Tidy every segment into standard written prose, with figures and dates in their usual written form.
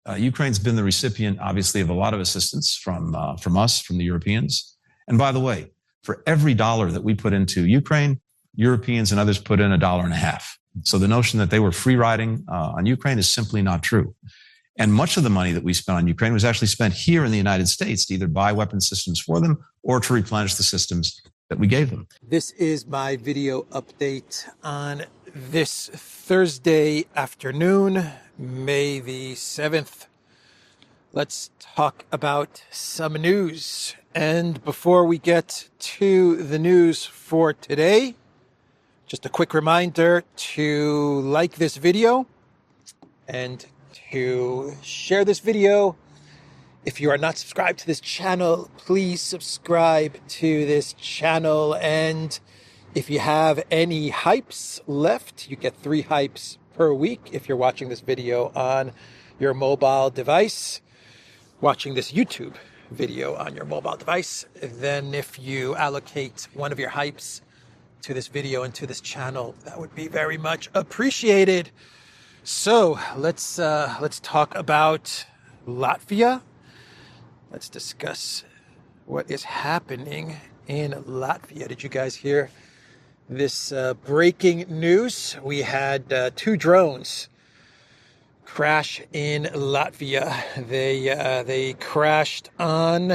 Ukraine's been the recipient, obviously, of a lot of assistance from us, from the Europeans. And by the way, for every dollar that we put into Ukraine, Europeans and others put in $1.50. So the notion that they were free riding on Ukraine is simply not true. And much of the money that we spent on Ukraine was actually spent here in the United States to either buy weapon systems for them or to replenish the systems that we gave them. This is my video update on this Thursday afternoon, May the 7th. Let's talk about some news. And before we get to the news for today, just a quick reminder to like this video and to share this video. If you are not subscribed to this channel, please subscribe to this channel. And if you have any hypes left, you get 3 hypes per week if you're watching this video on your mobile device, watching this YouTube video on your mobile device. Then if you allocate one of your hypes to this video and to this channel, that would be very much appreciated. So let's talk about Latvia. Let's discuss what is happening in Latvia. Did you guys hear this breaking news? We had 2 drones crash in Latvia. They crashed on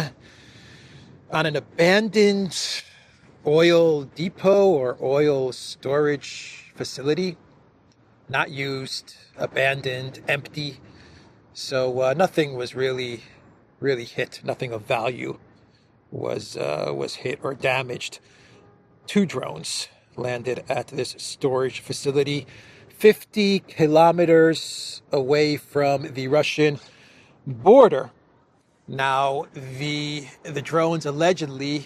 an abandoned oil depot or oil storage facility. Not used, abandoned, empty. So nothing was really hit. Nothing of value was hit or damaged. 2 drones landed at this storage facility, 50 kilometers away from the Russian border. Now, the drones allegedly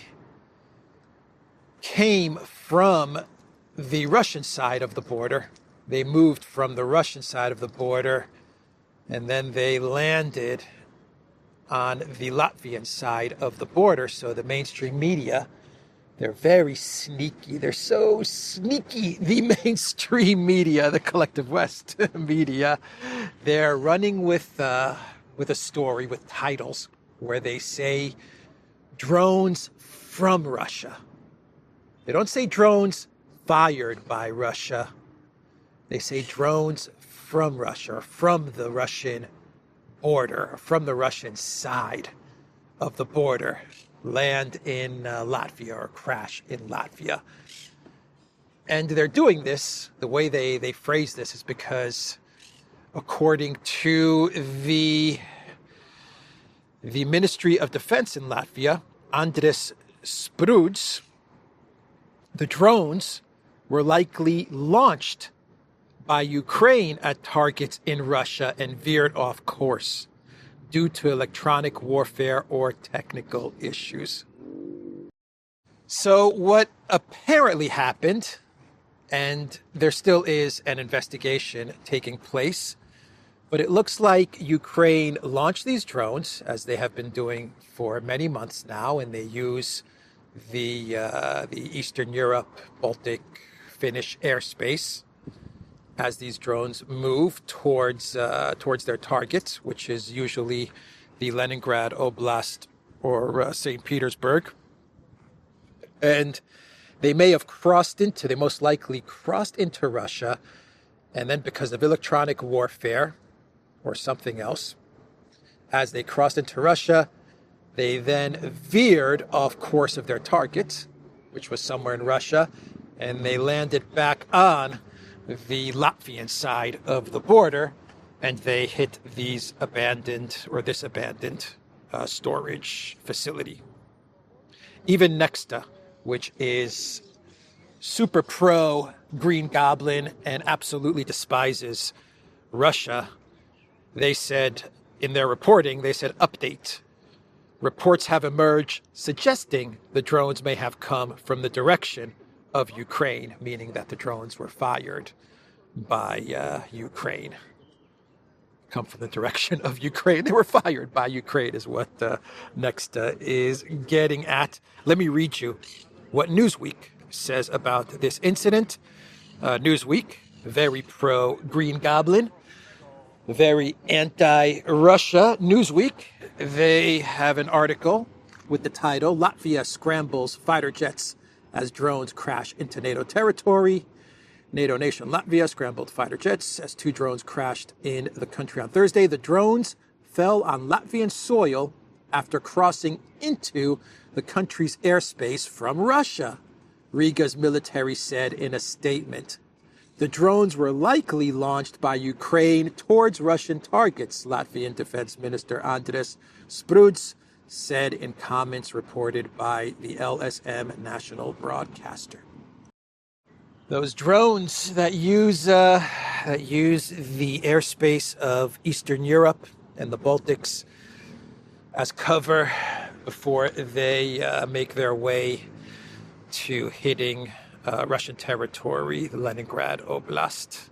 came from the Russian side of the border. They moved from the Russian side of the border, and then they landed on the Latvian side of the border. So the mainstream media, they're very sneaky. They're so sneaky. The mainstream media, the Collective West media, they're running with a story with titles where they say drones from Russia. They don't say drones fired by Russia. They say drones from Russia, from the Russian border, from the Russian side of the border, land in Latvia or crash in Latvia. And they're doing this, the way they phrase this is because, according to the Ministry of Defense in Latvia, Andris Spruds, the drones were likely launched by Ukraine at targets in Russia and veered off course due to electronic warfare or technical issues. So what apparently happened, and there still is an investigation taking place, but it looks like Ukraine launched these drones, as they have been doing for many months now, and they use the Eastern Europe, Baltic, Finnish airspace as these drones move towards their targets, which is usually the Leningrad Oblast or St. Petersburg. And they most likely crossed into Russia, and then because of electronic warfare or something else, as they crossed into Russia, they then veered off course of their target, which was somewhere in Russia, and they landed back on the Latvian side of the border, and they hit this abandoned storage facility. Even Nexta, which is super pro Green Goblin and absolutely despises Russia, they said in their reporting, update. Reports have emerged suggesting the drones may have come from the direction of Ukraine, meaning that the drones were fired by Ukraine. Come from the direction of Ukraine. They were fired by Ukraine is what Nexta is getting at. Let me read you what Newsweek says about this incident. Newsweek, very pro Green Goblin. very anti-Russia. Newsweek, they have an article with the title, Latvia scrambles fighter jets as drones crash into NATO territory. NATO nation Latvia scrambled fighter jets as 2 drones crashed in the country on Thursday. The drones fell on Latvian soil after crossing into the country's airspace from Russia, Riga's military said in a statement. The drones were likely launched by Ukraine towards Russian targets, Latvian Defense Minister Andris Spruds said in comments reported by the LSM national broadcaster. Those drones that use the airspace of Eastern Europe and the Baltics as cover before they make their way to hitting Russian territory, the Leningrad Oblast,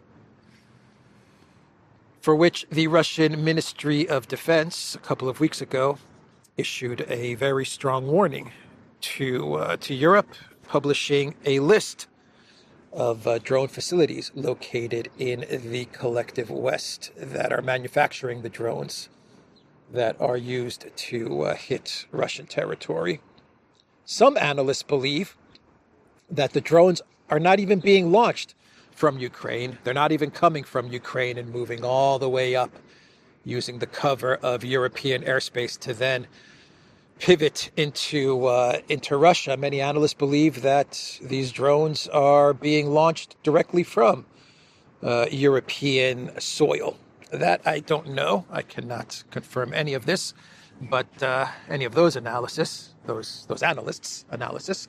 for which the Russian Ministry of Defense a couple of weeks ago issued a very strong warning to Europe, publishing a list of drone facilities located in the collective West that are manufacturing the drones that are used to hit Russian territory. Some analysts believe that the drones are not even being launched from Ukraine. They're not even coming from Ukraine and moving all the way up using the cover of European airspace to then pivot into Russia. Many analysts believe that these drones are being launched directly from European soil. That I don't know. I cannot confirm any of this, but any of those analysis, those analysts' analysis.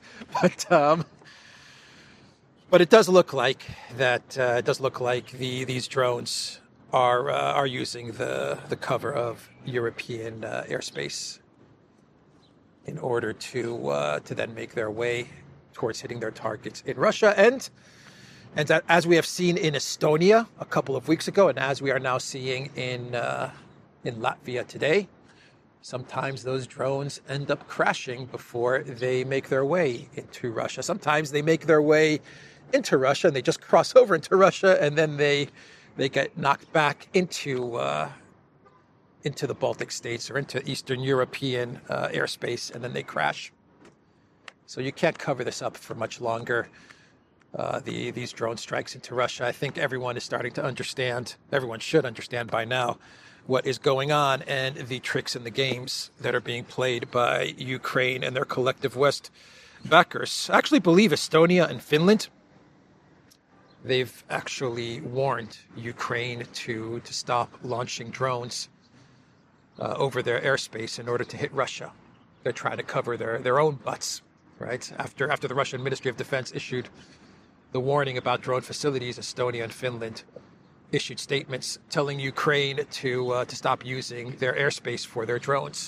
But it does look like that. It does look like these drones are using the cover of European airspace in order to then make their way towards hitting their targets in Russia. And as we have seen in Estonia a couple of weeks ago, and as we are now seeing in Latvia today, sometimes those drones end up crashing before they make their way into Russia. Sometimes they make their way into Russia and they just cross over into Russia, and then they get knocked back into the Baltic states or into Eastern European airspace, and then they crash. So you can't cover this up for much longer. These drone strikes into Russia. I think everyone is starting to understand, everyone should understand by now, what is going on and the tricks and the games that are being played by Ukraine and their collective West backers. I actually believe Estonia and Finland, they've actually warned Ukraine to stop launching drones over their airspace in order to hit Russia. They're trying to cover their own butts, right? After the Russian Ministry of Defense issued the warning about drone facilities, Estonia and Finland issued statements telling Ukraine to stop using their airspace for their drones.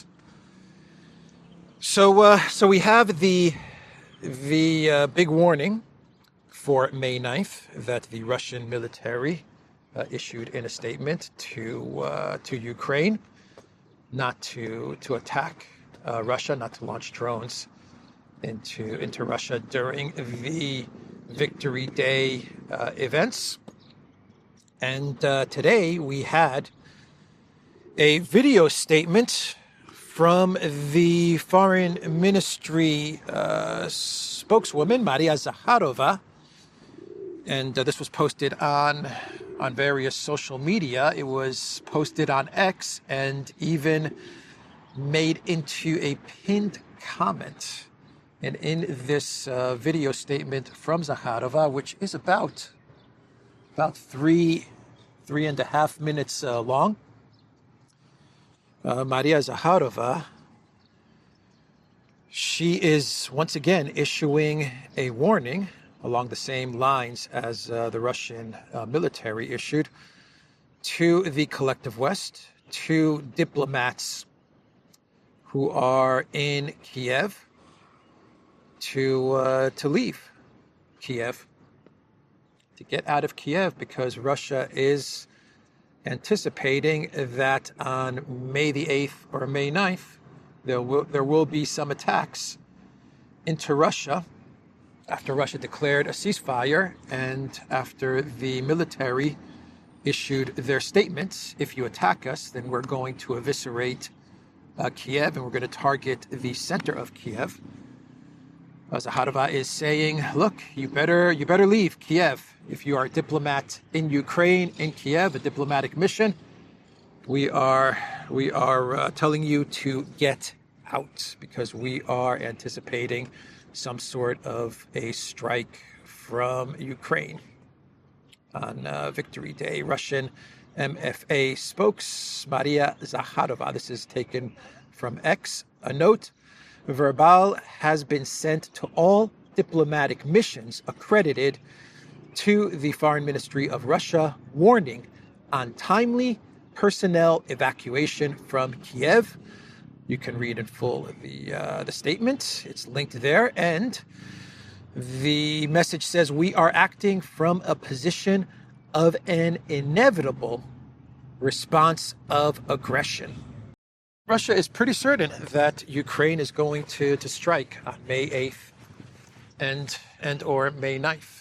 So we have the big warning for May 9th that the Russian military issued in a statement to Ukraine not to attack Russia, not to launch drones into Russia during the Victory Day events. And today we had a video statement from the Foreign Ministry spokeswoman, Maria Zakharova. And this was posted on various social media. It was posted on X and even made into a pinned comment. And in this video statement from Zakharova, which is about 3.5 minutes long, Maria Zakharova, she is once again issuing a warning along the same lines as the Russian military issued to the collective West, to diplomats who are in Kiev, to leave Kiev, to get out of Kiev, because Russia is anticipating that on May the 8th or May 9th, there will be some attacks into Russia after Russia declared a ceasefire and after the military issued their statement. If you attack us, then we're going to eviscerate Kiev, and we're going to target the center of Kiev. Zaharova is saying, look, you better leave Kiev. If you are a diplomat in Ukraine, in Kiev, a diplomatic mission, we are telling you to get out, because we are anticipating some sort of a strike from Ukraine on Victory Day. Russian MFA spokes Maria Zakharova, this is taken from X, a note: Verbal has been sent to all diplomatic missions accredited to the Foreign Ministry of Russia, warning on timely personnel evacuation from Kiev. You can read in full the statement. It's linked there. And the message says, we are acting from a position of an inevitable response of aggression. Russia is pretty certain that Ukraine is going to strike on May 8th and or May 9th.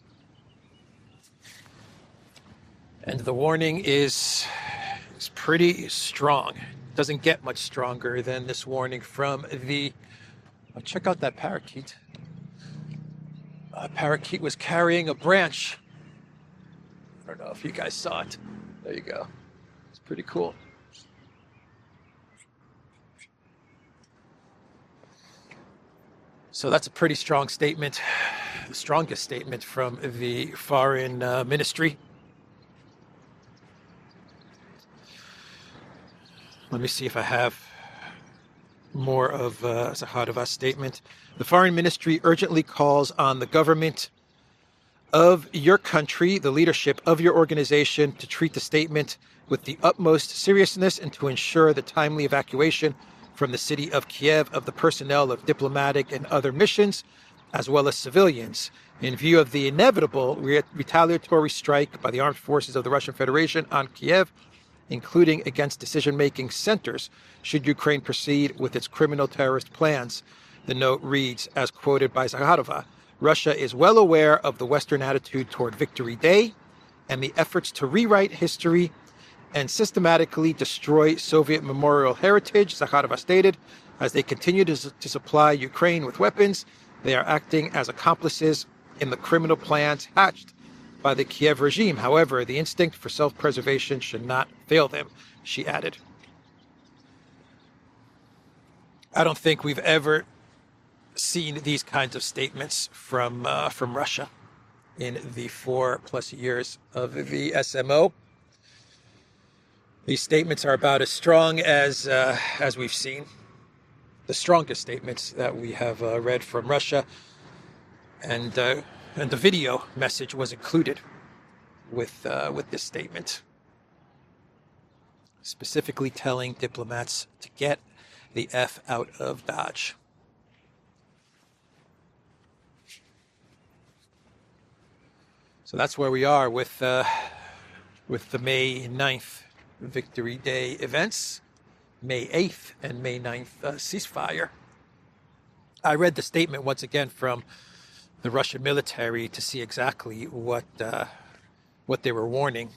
And the warning is pretty strong. Doesn't get much stronger than this warning from the... Oh, check out that parakeet. A parakeet was carrying a branch. I don't know if you guys saw it. There you go. It's pretty cool. So that's a pretty strong statement. The strongest statement from the foreign ministry. Let me see if I have more of Zakharova's statement. The foreign ministry urgently calls on the government of your country, the leadership of your organization, to treat the statement with the utmost seriousness and to ensure the timely evacuation from the city of Kiev of the personnel of diplomatic and other missions, as well as civilians, in view of the inevitable retaliatory strike by the armed forces of the Russian Federation on Kiev, including against decision-making centers, should Ukraine proceed with its criminal terrorist plans. The note reads, as quoted by Zakharova, Russia is well aware of the Western attitude toward Victory Day and the efforts to rewrite history and systematically destroy Soviet memorial heritage, Zakharova stated. As they continue to supply Ukraine with weapons, they are acting as accomplices in the criminal plans hatched by the Kiev regime. However, the instinct for self-preservation should not fail them, she added. I don't think we've ever seen these kinds of statements from Russia in the 4+ years of the SMO. These statements are about as strong as we've seen. The strongest statements that we have read from Russia, and the video message was included with this statement, specifically telling diplomats to get the F out of Dodge. So that's where we are with the May 9th Victory Day events, May 8th and May 9th ceasefire. I read the statement once again from the Russian military to see exactly what they were warning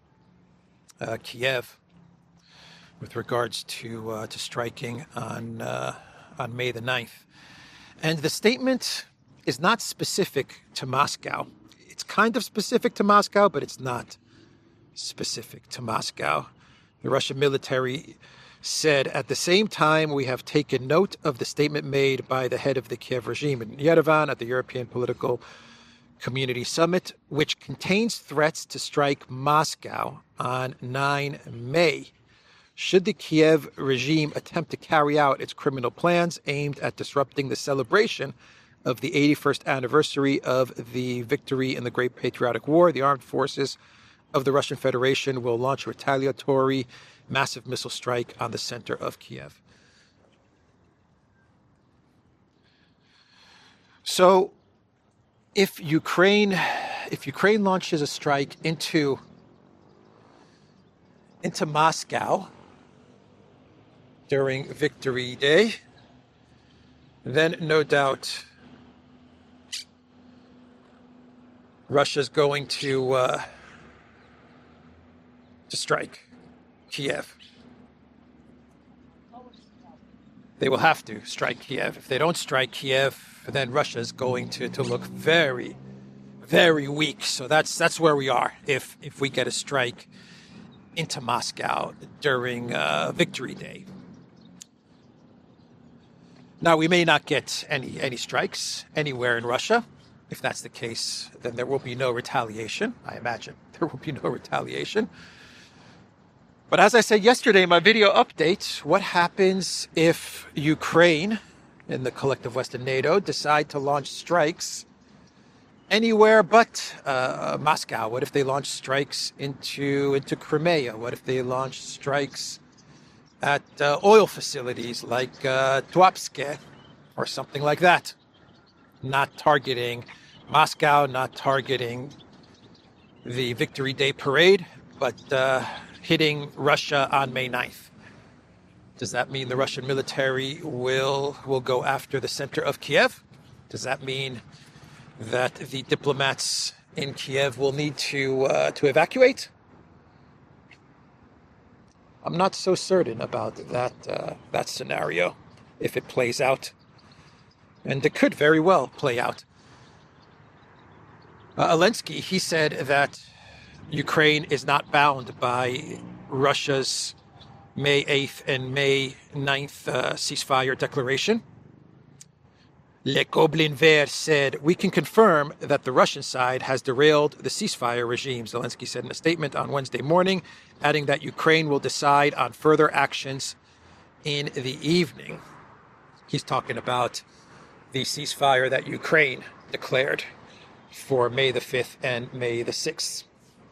Kiev with regards to striking on May the 9th. And the statement is not specific to Moscow. It's kind of specific to Moscow, but it's not specific to Moscow. The Russian military said, at the same time, we have taken note of the statement made by the head of the Kiev regime in Yerevan at the European Political Community Summit, which contains threats to strike Moscow on 9 May. Should the Kiev regime attempt to carry out its criminal plans aimed at disrupting the celebration of the 81st anniversary of the victory in the Great Patriotic War, the armed forces of the Russian Federation will launch a retaliatory massive missile strike on the center of Kiev. So if Ukraine launches a strike into Moscow during Victory Day, then no doubt Russia's going to to strike Kiev. They will have to strike Kiev. If they don't strike Kiev, then Russia's going to look very, very weak. So that's where we are if we get a strike into Moscow during Victory Day. Now, we may not get any strikes anywhere in Russia. If that's the case, then there will be no retaliation. I imagine there will be no retaliation. But as I said yesterday in my video update, what happens if Ukraine and the collective Western NATO decide to launch strikes anywhere but Moscow? What if they launch strikes into Crimea? What if they launch strikes at oil facilities like Tuapse or something like that? Not targeting Moscow, not targeting the Victory Day parade, but hitting Russia on May 9th. Does that mean the Russian military will go after the center of Kiev? Does that mean that the diplomats in Kiev will need to evacuate? I'm not so certain about that scenario if it plays out, and it could very well play out. Zelensky, he said that Ukraine is not bound by Russia's May 8th and May 9th ceasefire declaration. Le Goblin Vert said, "We can confirm that the Russian side has derailed the ceasefire regime," Zelensky said in a statement on Wednesday morning, adding that Ukraine will decide on further actions in the evening. He's talking about the ceasefire that Ukraine declared for May the 5th and May the 6th.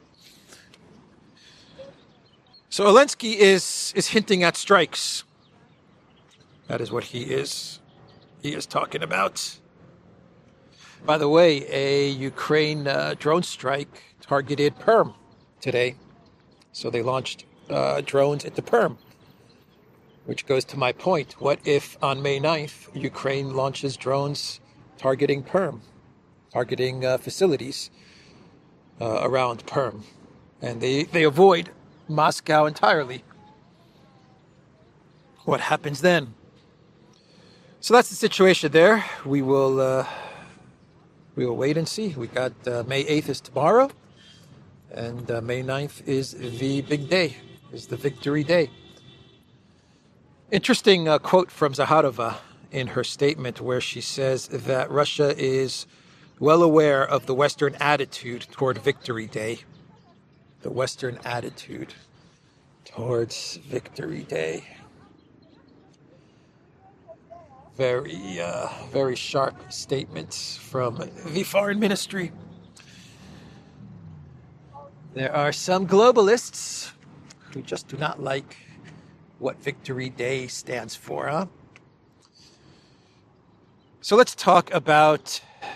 So Zelensky is hinting at strikes. That is what he is talking about. By the way, a Ukraine drone strike targeted Perm today. So they launched drones into Perm, which goes to my point. What if on May 9th, Ukraine launches drones targeting Perm, targeting facilities around Perm, and they avoid Moscow entirely? What happens then? So that's the situation there. We will wait and see. We got May 8th is tomorrow, and May 9th is the big day, is the Victory Day. Interesting quote from Zakharova in her statement where she says that Russia is well aware of the Western attitude toward Victory Day. The Western attitude towards Victory Day. Very sharp statements from the foreign ministry. There are some globalists who just do not like what Victory Day stands for, huh? So let's talk about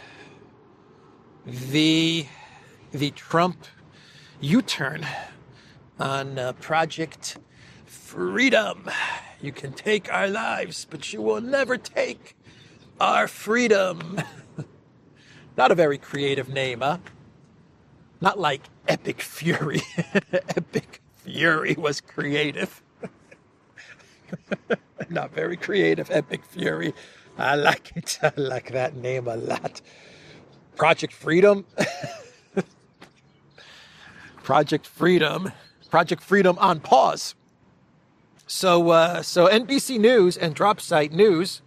the Trump U-turn on Project Freedom. You can take our lives, but you will never take our freedom. Not a very creative name, huh? Not like Epic Fury. Epic Fury was creative. Not very creative, Epic Fury. I like it. I like that name a lot. Project Freedom. Project Freedom. Project Freedom on pause. So NBC News and Dropsite News,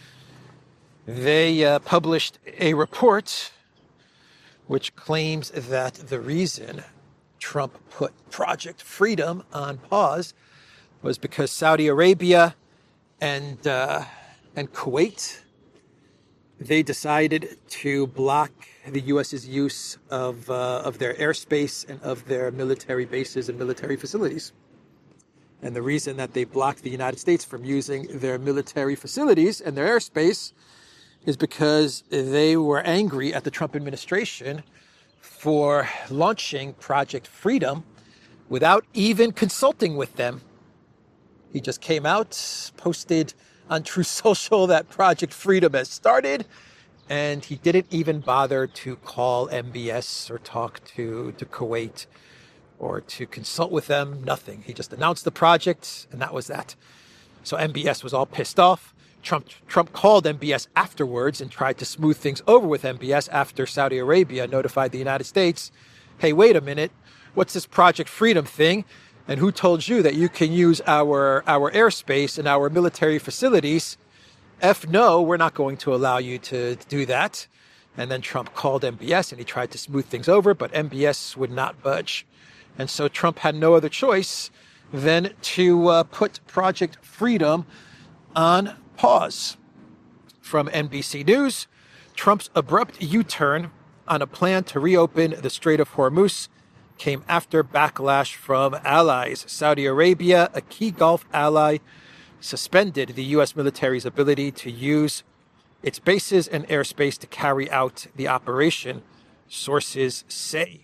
they published a report which claims that the reason Trump put Project Freedom on pause was because Saudi Arabia and Kuwait, they decided to block the U.S.'s use of their airspace and of their military bases and military facilities. And the reason that they blocked the United States from using their military facilities and their airspace is because they were angry at the Trump administration for launching Project Freedom without even consulting with them. He just came out, posted on Truth Social that Project Freedom has started, and he didn't even bother to call MBS or talk to Kuwait or to consult with them, nothing. He just announced the project, and that was that. So MBS was all pissed off. Trump called MBS afterwards and tried to smooth things over with MBS after Saudi Arabia notified the United States, hey, wait a minute, what's this Project Freedom thing? And who told you that you can use our airspace and our military facilities? No, we're not going to allow you to do that. And then Trump called MBS and he tried to smooth things over, but MBS would not budge. And so Trump had no other choice than to put Project Freedom on pause. From NBC News, Trump's abrupt U-turn on a plan to reopen the Strait of Hormuz came after backlash from allies. Saudi Arabia, a key Gulf ally, suspended the U.S. military's ability to use its bases and airspace to carry out the operation, sources say.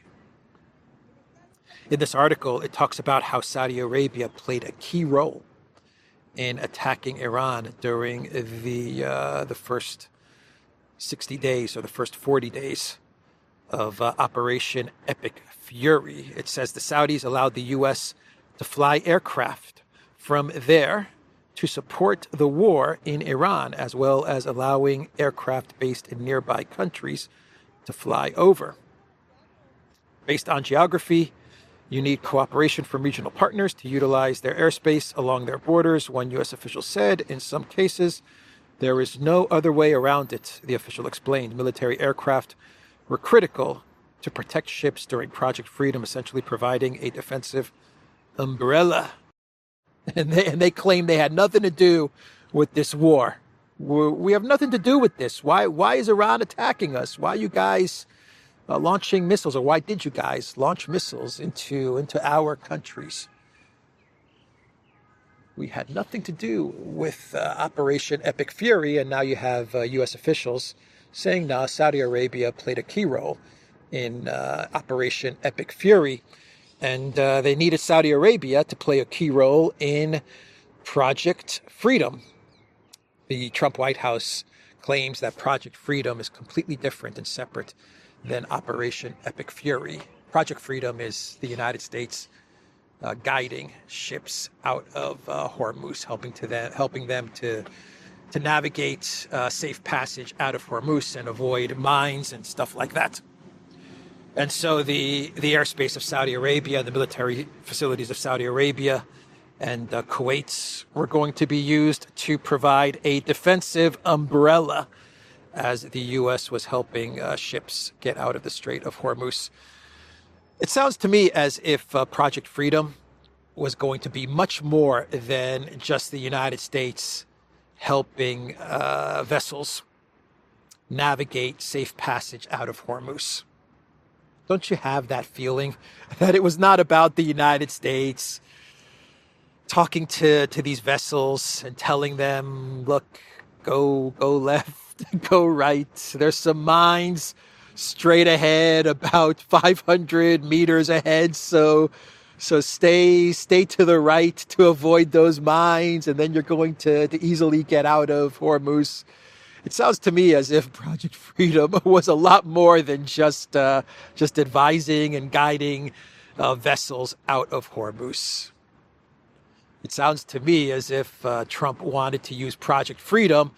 In this article, it talks about how Saudi Arabia played a key role in attacking Iran during the first 60 days or the first 40 days of Operation Epic Fury. It says the Saudis allowed the U.S. to fly aircraft from there to support the war in Iran, as well as allowing aircraft based in nearby countries to fly over. Based on geography, you need cooperation from regional partners to utilize their airspace along their borders, one U.S. official said. In some cases, there is no other way around it, the official explained. Military aircraft were critical to protect ships during Project Freedom, essentially providing a defensive umbrella. And they claim they had nothing to do with this war. We have nothing to do with this. Why is Iran attacking us? Why are you guys launching missiles, or why did you guys launch missiles into our countries? We had nothing to do with Operation Epic Fury, and now you have U.S. officials saying, now Saudi Arabia played a key role in Operation Epic Fury, and they needed Saudi Arabia to play a key role in Project Freedom. The Trump White House claims that Project Freedom is completely different and separate than Operation Epic Fury. Project Freedom is the United States guiding ships out of Hormuz, helping them to navigate safe passage out of Hormuz and avoid mines and stuff like that. And so the airspace of Saudi Arabia, the military facilities of Saudi Arabia and Kuwait were going to be used to provide a defensive umbrella as the U.S. was helping ships get out of the Strait of Hormuz. It sounds to me as if Project Freedom was going to be much more than just the United States helping vessels navigate safe passage out of Hormuz. Don't you have that feeling that it was not about the United States talking to these vessels and telling them, look, go left, go right. There's some mines straight ahead, about 500 meters ahead. So stay to the right to avoid those mines, and then you're going to easily get out of Hormuz. It sounds to me as if Project Freedom was a lot more than just advising and guiding vessels out of Hormuz. It sounds to me as if Trump wanted to use Project Freedom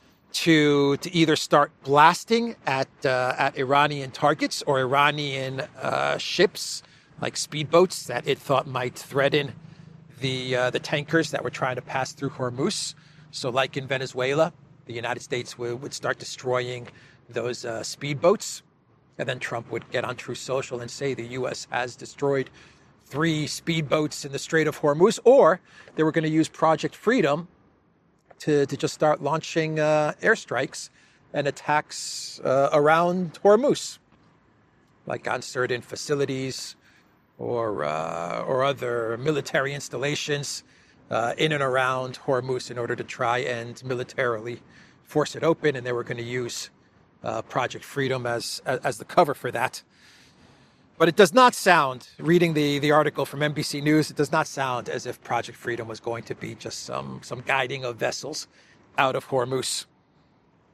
to either start blasting at Iranian targets or Iranian ships like speedboats that it thought might threaten the tankers that were trying to pass through Hormuz. So like in Venezuela, the United States would start destroying those speedboats, and then Trump would get on Truth Social and say the U.S. has destroyed 3 speedboats in the Strait of Hormuz, or they were going to use Project Freedom to just start launching airstrikes and attacks around Hormuz, like on certain facilities or other military installations in and around Hormuz in order to try and militarily force it open. And they were going to use Project Freedom as the cover for that. But it does not sound, reading the article from NBC News, it does not sound as if Project Freedom was going to be just some guiding of vessels out of Hormuz.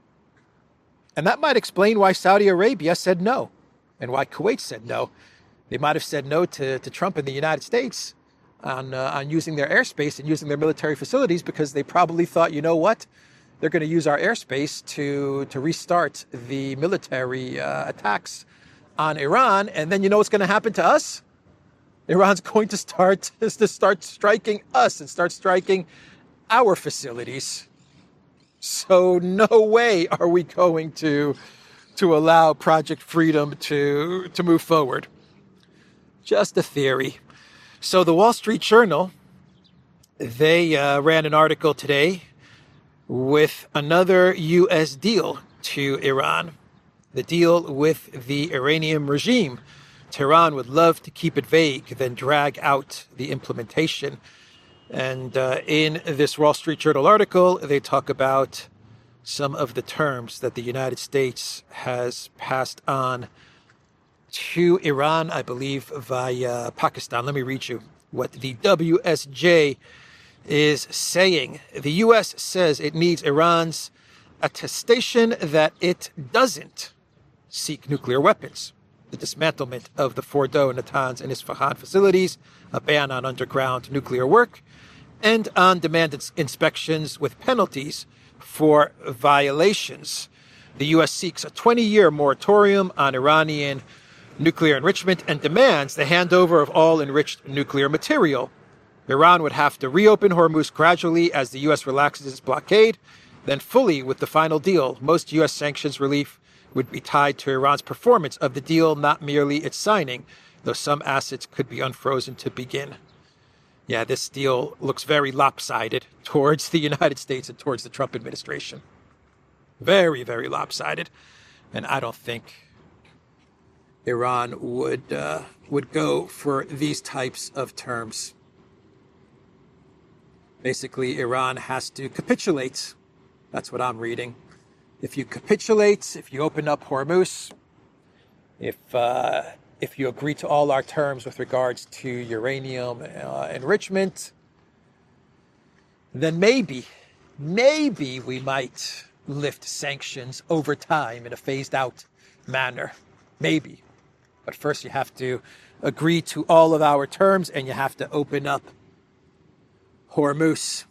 And that might explain why Saudi Arabia said no and why Kuwait said no. They might have said no to Trump in the United States on using their airspace and using their military facilities because they probably thought, you know what, they're going to use our airspace to restart the military attacks on Iran, and then you know what's going to happen to us? Iran's going to start striking us and start striking our facilities. So no way are we going to allow Project Freedom to move forward. Just a theory. So the Wall Street Journal, they ran an article today with another U.S. deal to Iran, the deal with the Iranian regime. Tehran would love to keep it vague, then drag out the implementation. And in this Wall Street Journal article, they talk about some of the terms that the United States has passed on to Iran, I believe, via Pakistan. Let me read you what the WSJ is saying. The U.S. says it needs Iran's attestation that it doesn't seek nuclear weapons, the dismantlement of the Fordo, Natanz, and Isfahan facilities, a ban on underground nuclear work, and on-demand inspections with penalties for violations. The U.S. seeks a 20-year moratorium on Iranian nuclear enrichment and demands the handover of all enriched nuclear material. Iran would have to reopen Hormuz gradually as the U.S. relaxes its blockade, then fully with the final deal. Most U.S. sanctions relief would be tied to Iran's performance of the deal, not merely its signing, though some assets could be unfrozen to begin. Yeah, this deal looks very lopsided towards the United States and towards the Trump administration. Very, very lopsided. And I don't think Iran would go for these types of terms. Basically, Iran has to capitulate. That's what I'm reading. If you capitulate, if you open up Hormuz, if you agree to all our terms with regards to uranium enrichment, then maybe we might lift sanctions over time in a phased out manner. Maybe. But first you have to agree to all of our terms and you have to open up Hormuz.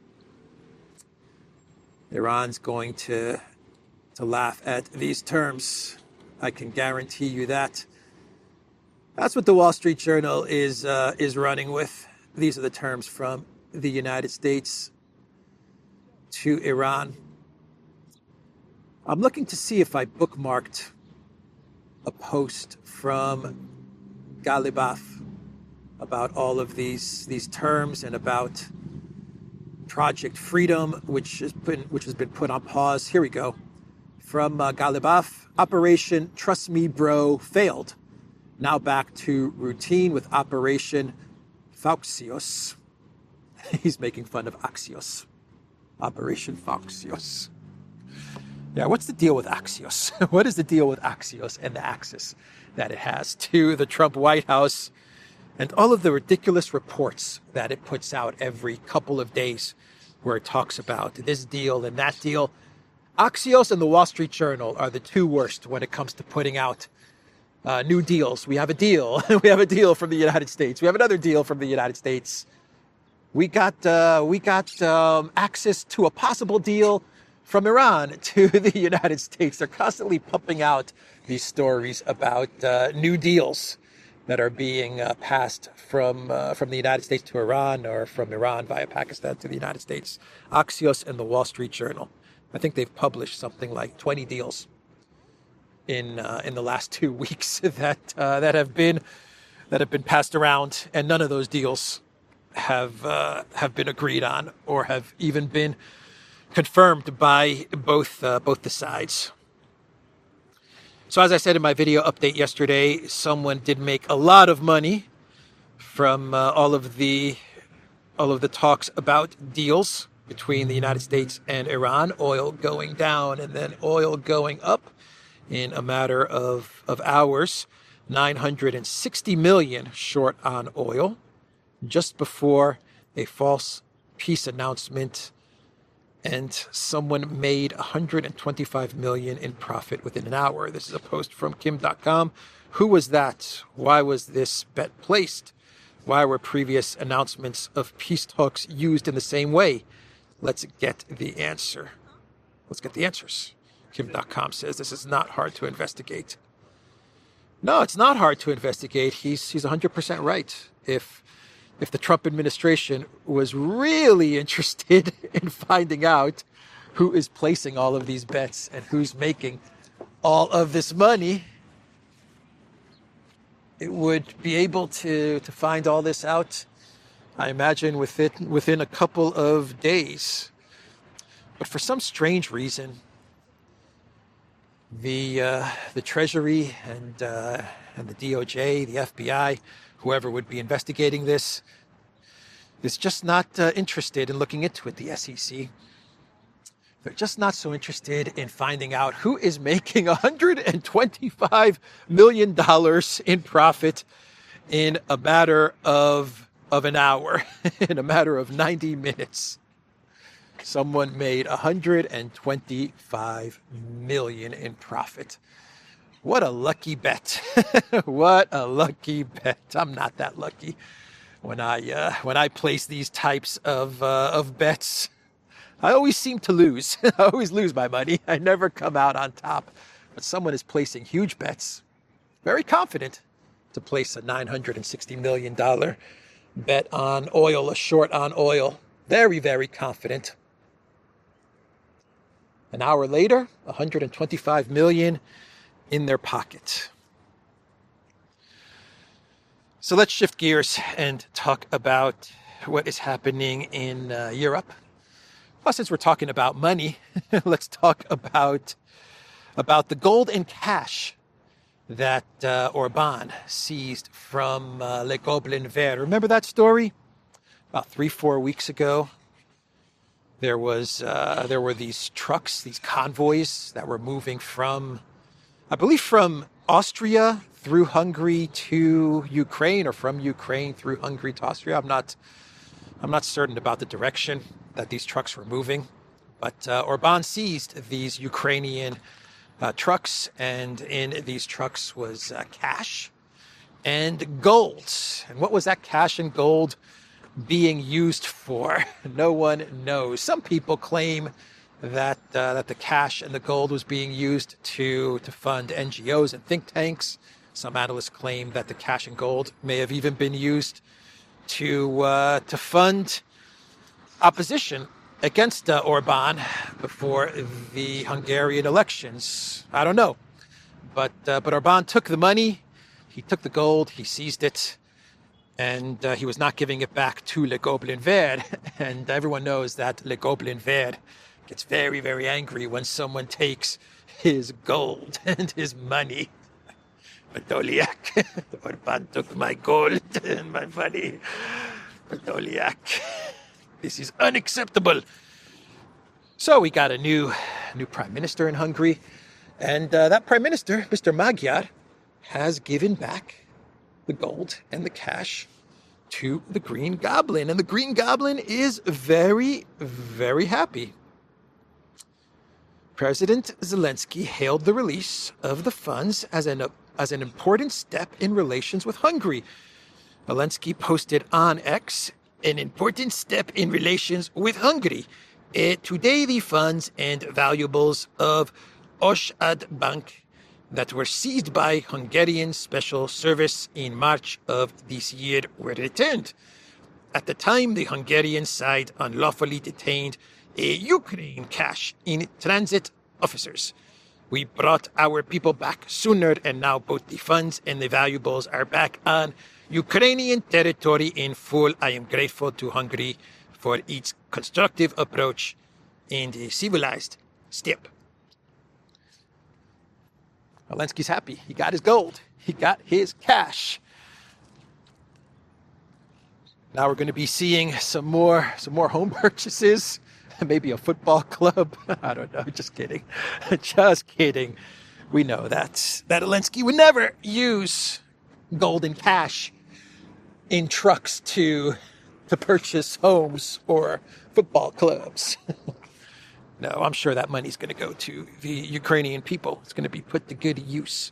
Iran's going to laugh at these terms. I can guarantee you that. That's what the Wall Street Journal is running with. These are the terms from the United States to Iran. I'm looking to see if I bookmarked a post from Ghalibaf about all of these terms and about Project Freedom, which has been put on pause. Here we go. From Ghalibaf, Operation Trust Me Bro failed. Now back to routine with Operation Fauxios. He's making fun of Axios. Operation Fauxios. Yeah, what's the deal with Axios? What is the deal with Axios and the access that it has to the Trump White House and all of the ridiculous reports that it puts out every couple of days where it talks about this deal and that deal? Axios and the Wall Street Journal are the two worst when it comes to putting out new deals. We have a deal. We have a deal from the United States. We have another deal from the United States. We got access to a possible deal from Iran to the United States. They're constantly pumping out these stories about new deals that are being passed from the United States to Iran or from Iran via Pakistan to the United States. Axios and the Wall Street Journal. I think they've published something like 20 deals in the last 2 weeks that have been passed around, and none of those deals have been agreed on or have even been confirmed by both the sides. So as I said in my video update yesterday, someone did make a lot of money from all of the talks about deals between the United States and Iran, oil going down and then oil going up in a matter of hours, 960 million short on oil, just before a false peace announcement and someone made 125 million in profit within an hour. This is a post from Kim.com. Who was that? Why was this bet placed? Why were previous announcements of peace talks used in the same way? Let's get the answer. Let's get the answers. Kim.com says this is not hard to investigate. No, it's not hard to investigate. He's 100% right. If the Trump administration was really interested in finding out who is placing all of these bets and who's making all of this money, it would be able to find all this out, I imagine, within a couple of days. But for some strange reason, the Treasury and the DOJ, the FBI, whoever would be investigating this, is just not interested in looking into it, the SEC. They're just not so interested in finding out who is making $125 million in profit in a matter of an hour, in a matter of 90 minutes. Someone made $125 million in profit. What a lucky bet. What a lucky bet. I'm not that lucky. When I place these types of bets, I always seem to lose. I always lose my money. I never come out on top. But someone is placing huge bets, very confident to place a $960 million bet on oil, a short on oil. Very, very confident. An hour later, $125 million in their pocket. So let's shift gears and talk about what is happening in Europe. Well, since we're talking about money, let's talk about the gold and cash that Orban seized from Le Gobelin Vert. Remember that story? About 3-4 weeks ago, there were these trucks, these convoys that were moving from, I believe, from Austria through Hungary to Ukraine, or from Ukraine through Hungary to Austria. I'm not certain about the direction that these trucks were moving, but Orban seized these Ukrainian trucks, and in these trucks was cash and gold. And what was that cash and gold being used for? No one knows. Some people claim that the cash and the gold was being used to fund NGOs and think tanks. Some analysts claim that the cash and gold may have even been used to fund opposition against Orban before the Hungarian elections. I don't know, but Orban took the money, he took the gold, he seized it, and he was not giving it back to Le Gobelin Vert. And everyone knows that Le Gobelin Vert gets very, very angry when someone takes his gold and his money. Podolyak, Orban took my gold and my money. Podolyak, this is unacceptable. So we got a new prime minister in Hungary, and that prime minister, Mr. Magyar, has given back the gold and the cash to the Green Goblin. And the Green Goblin is very, very happy. President Zelensky hailed the release of the funds as an important step in relations with Hungary. Zelensky posted on X, an important step in relations with Hungary. Today, the funds and valuables of Oshad Bank that were seized by Hungarian Special Service in March of this year were returned. At the time, the Hungarian side unlawfully detained a Ukraine cash in transit officers. We brought our people back sooner, and now both the funds and the valuables are back on Ukrainian territory in full. I am grateful to Hungary for its constructive approach and a civilized step. Zelensky's happy. He got his gold. He got his cash. Now we're going to be seeing some more home purchases. Maybe a football club. I don't know. Just kidding. Just kidding. We know that Zelensky would never use gold and cash in trucks to purchase homes or football clubs. No, I'm sure that money's going to go to the Ukrainian people. It's going to be put to good use.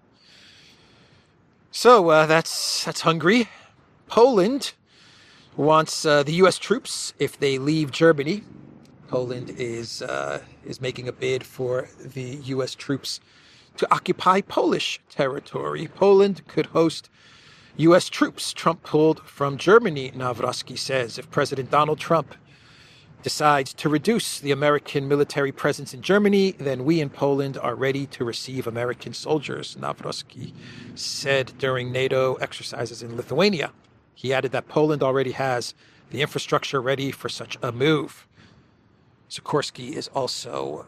So that's Hungary. Poland wants the U.S. troops if they leave Germany. Poland is making a bid for the U.S. troops to occupy Polish territory. Poland could host U.S. troops Trump pulled from Germany, Nawrocki says, if President Donald Trump decides to reduce the American military presence in Germany, then we in Poland are ready to receive American soldiers, Nawrocki said during NATO exercises in Lithuania. He added that Poland already has the infrastructure ready for such a move. Sikorsky is also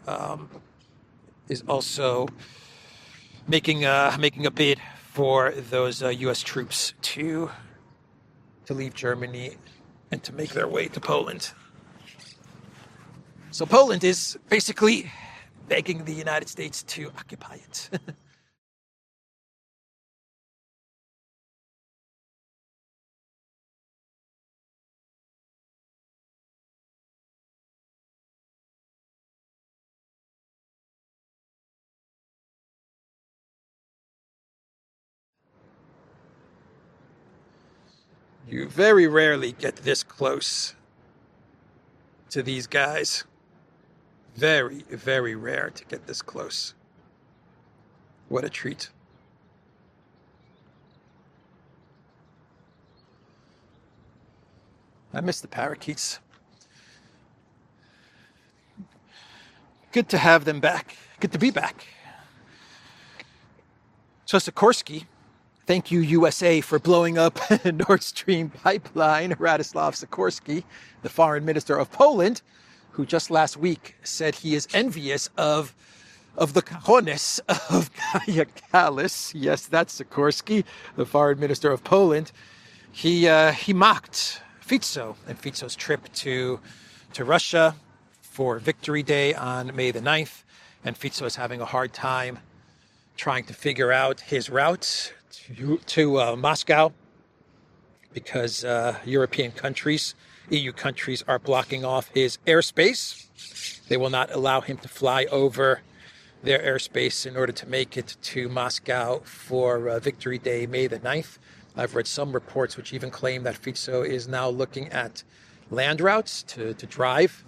making a bid for those U.S. troops to leave Germany and to make their way to Poland. So Poland is basically begging the United States to occupy it. You very rarely get this close to these guys. Very, very rare to get this close. What a treat. I miss the parakeets. Good to have them back. Good to be back. So Sikorsky, thank you USA for blowing up Nord Stream pipeline. Radoslav Sikorsky, the foreign minister of Poland, who just last week said he is envious of the cojones of Kaja Kallas. Yes, that's Sikorsky, the foreign minister of Poland. He mocked Fico and Fico's trip to Russia for Victory Day on May the 9th. And Fico is having a hard time trying to figure out his route to Moscow because European countries, EU countries, are blocking off his airspace. They will not allow him to fly over their airspace in order to make it to Moscow for Victory Day, May the 9th. I've read some reports which even claim that Fico is now looking at land routes to drive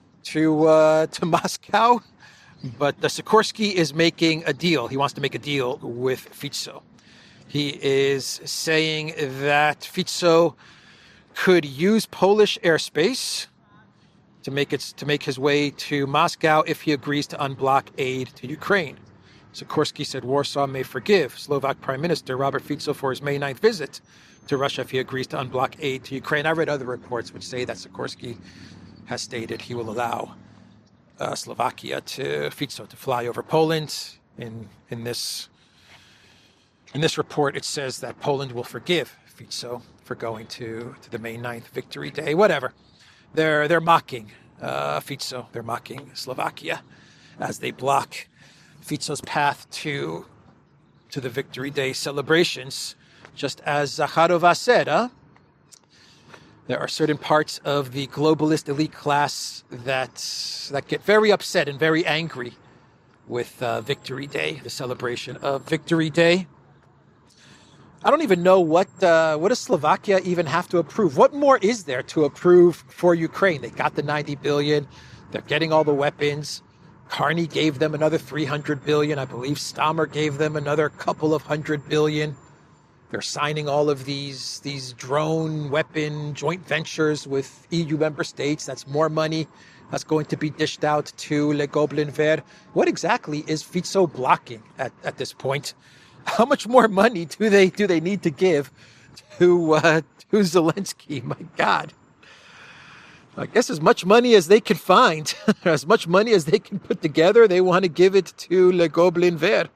to Moscow. But Sikorsky is making a deal. He wants to make a deal with Fico. He is saying that Fico could use Polish airspace to make his way to Moscow if he agrees to unblock aid to Ukraine. Sikorsky said Warsaw may forgive Slovak Prime Minister Robert Fico for his May 9th visit to Russia if he agrees to unblock aid to Ukraine. I read other reports which say that Sikorsky has stated he will allow Slovakia to Fico to fly over Poland. In this report, it says that Poland will forgive Fico for going to the May 9th Victory Day. Whatever. They're mocking Fico. They're mocking Slovakia as they block Fico's path to the Victory Day celebrations. Just as Zakharova said, there are certain parts of the globalist elite class that get very upset and very angry with Victory Day, the celebration of Victory Day. I don't even know what does Slovakia even have to approve. What more is there to approve for Ukraine? They got the 90 billion. They're getting all the weapons. Carney gave them another 300 billion. I believe Stammer gave them another couple of 100 billion. They're signing all of these drone weapon joint ventures with EU member states. That's more money that's going to be dished out to Le Gobelin Vert. What exactly is Fico blocking at this point? How much more money do they need to give to Zelensky? My God. I guess as much money as they can find, as much money as they can put together, they want to give it to Le Gobelin Vert.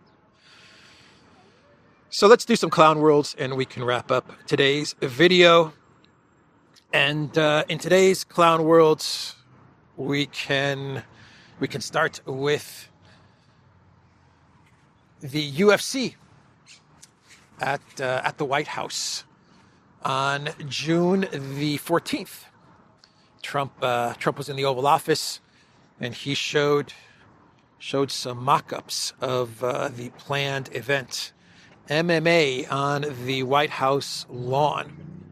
So let's do some clown worlds and we can wrap up today's video. And in today's clown worlds, we can start with the UFC at the White House on June the 14th. Trump was in the Oval Office and he showed some mock-ups of the planned event, MMA on the White House lawn.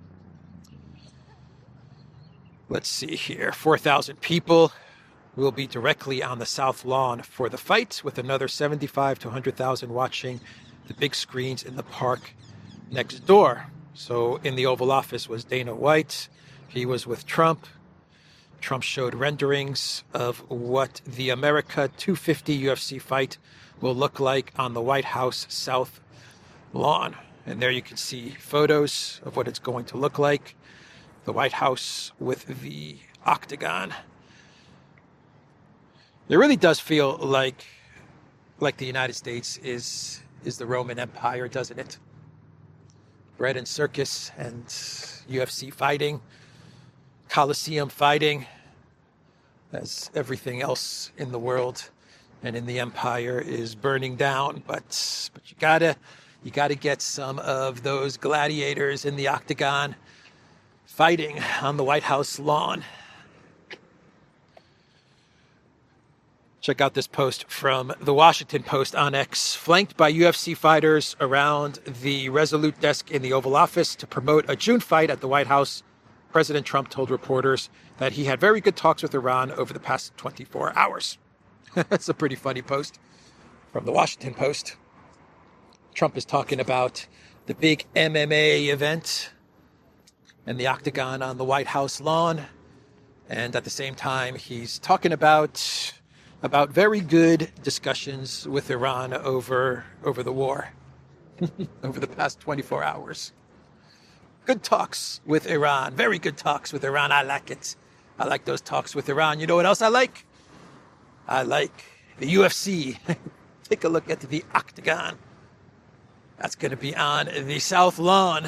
Let's see here, 4,000 people will be directly on the South Lawn for the fight, with another 75 to 100,000 watching the big screens in the park next door. So in the Oval Office was Dana White. He was with Trump. Trump showed renderings of what the America 250 UFC fight will look like on the White House South Lawn. And there you can see photos of what it's going to look like. The White House with the octagon. It really does feel like the United States is the Roman Empire, doesn't it? Bread and circus and UFC fighting, Colosseum fighting, as everything else in the world and in the empire is burning down. But you gotta get some of those gladiators in the octagon fighting on the White House lawn. Check out this post from the Washington Post on X. Flanked by UFC fighters around the Resolute desk in the Oval Office to promote a June fight at the White House, President Trump told reporters that he had very good talks with Iran over the past 24 hours. That's a pretty funny post from the Washington Post. Trump is talking about the big MMA event and the octagon on the White House lawn. And at the same time, he's talking about very good discussions with Iran over the war over the past 24 hours. Good talks with Iran. Very good talks with Iran. I like it. I like those talks with Iran. You know what else I like? I like the UFC. Take a look at the octagon. That's going to be on the South Lawn.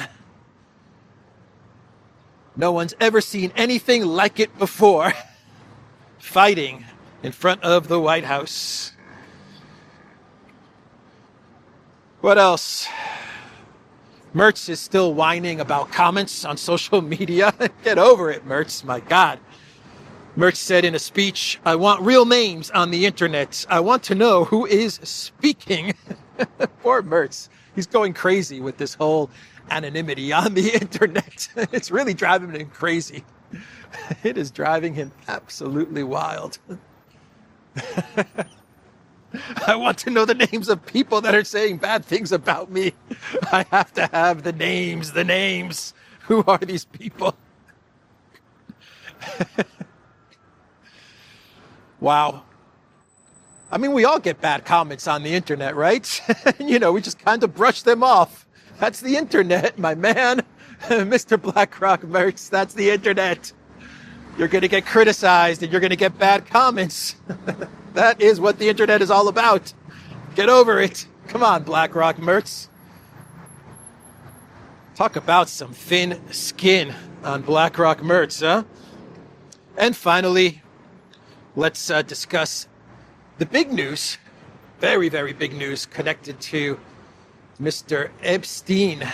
No one's ever seen anything like it before. Fighting in front of the White House. What else? Mertz is still whining about comments on social media. Get over it, Mertz. My God. Mertz said in a speech, "I want real names on the internet. I want to know who is speaking." Poor Mertz. He's going crazy with this whole anonymity on the internet. It's really driving him crazy. It is driving him absolutely wild. I want to know the names of people that are saying bad things about me. I have to have the names. Who are these people? Wow. I mean, we all get bad comments on the internet, right? We just kind of brush them off. That's the internet, my man. Mr. BlackRock Mertz, that's the internet. You're going to get criticized and you're going to get bad comments. That is what the internet is all about. Get over it. Come on, BlackRock Mertz. Talk about some thin skin on BlackRock Mertz, huh? And finally, let's discuss the big news, very, very big news connected to Mr. Epstein.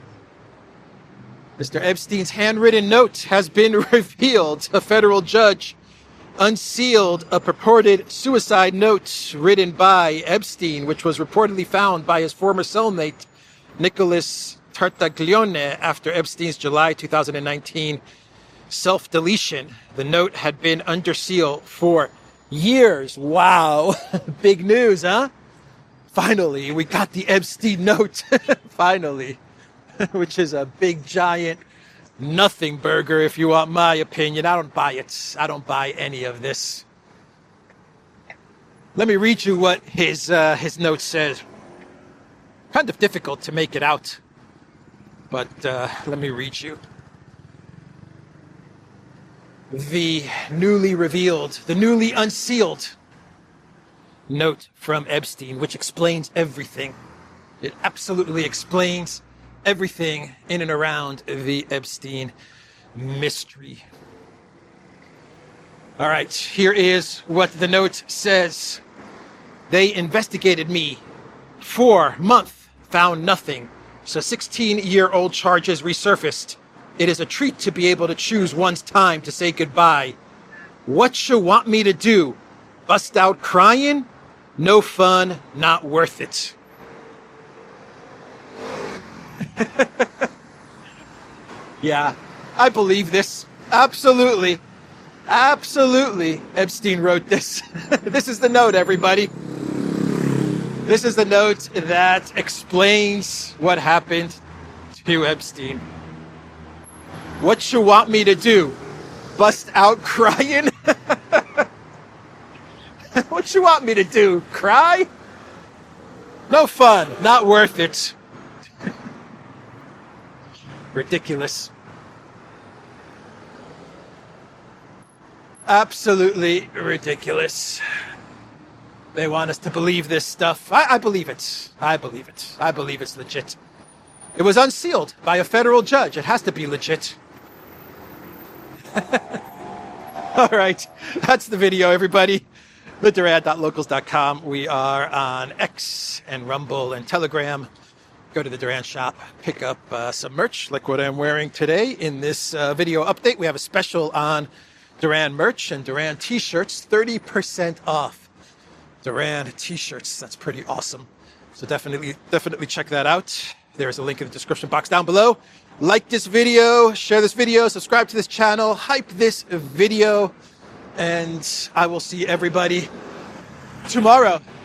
Mr. Epstein's handwritten note has been revealed. A federal judge unsealed a purported suicide note written by Epstein, which was reportedly found by his former cellmate, Nicholas Tartaglione, after Epstein's July 2019 self-deletion. The note had been under seal for years. Wow. Big news, huh? Finally, we got the Epstein note. Finally. Which is a big, giant nothing burger, if you want my opinion. I don't buy it. I don't buy any of this. Let me read you what his note says. Kind of difficult to make it out, but let me read you. The newly revealed, the newly unsealed note from Epstein, which explains everything. It absolutely explains everything in and around the Epstein mystery. All right, here is what the note says. They investigated me for a month, found nothing. So 16-year-old charges resurfaced. It is a treat to be able to choose one's time to say goodbye. What you want me to do? Bust out crying? No fun, not worth it. Yeah, I believe this. Absolutely. Absolutely. Epstein wrote this. This is the note, everybody. This is the note that explains what happened to Epstein. What you want me to do? Bust out crying? What you want me to do? Cry? No fun. Not worth it. Ridiculous. Absolutely ridiculous. They want us to believe this stuff. I believe it. I believe it. I believe it's legit. It was unsealed by a federal judge. It has to be legit. All right. That's the video, everybody. TheDurand.locals.com. We are on X and Rumble and Telegram. Go to the Durand shop, pick up some merch like what I'm wearing today. In this video update, we have a special on Durand merch and Durand t-shirts, 30% off. Durand t-shirts, that's pretty awesome. So definitely check that out. There's a link in the description box down below. Like this video, share this video, subscribe to this channel, hype this video, and I will see everybody tomorrow.